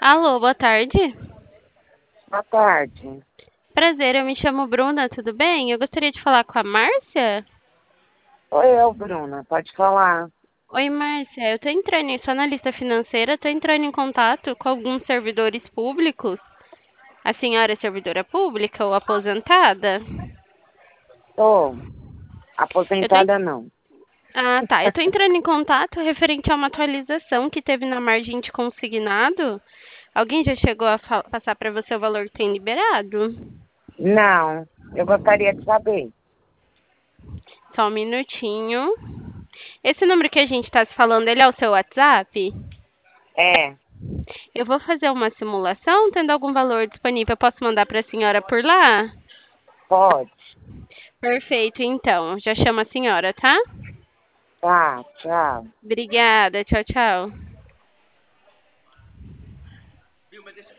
Alô, boa tarde. Boa tarde. Prazer, eu me chamo Bruna, tudo bem? Eu gostaria de falar com a Márcia. Oi, Bruna, pode falar. Oi, Márcia, eu tô entrando, sou analista financeira, tô entrando em contato com alguns servidores públicos. A senhora é servidora pública ou aposentada? Tô Eu tô... en- aposentada não. Ah, tá. Eu tô entrando em contato referente a uma atualização que teve na margem de consignado. Alguém já chegou a passar para você o valor que tem liberado? Não, eu gostaria de saber. Só um minutinho. Esse número que a gente está se falando, ele é o seu WhatsApp? É, Eu vou fazer uma simulação, tendo algum valor disponível, eu posso mandar para a senhora por lá? pode. Perfeito, então. Já chamo a senhora, tá? Tá, tchau. Obrigada. Tchau, tchau.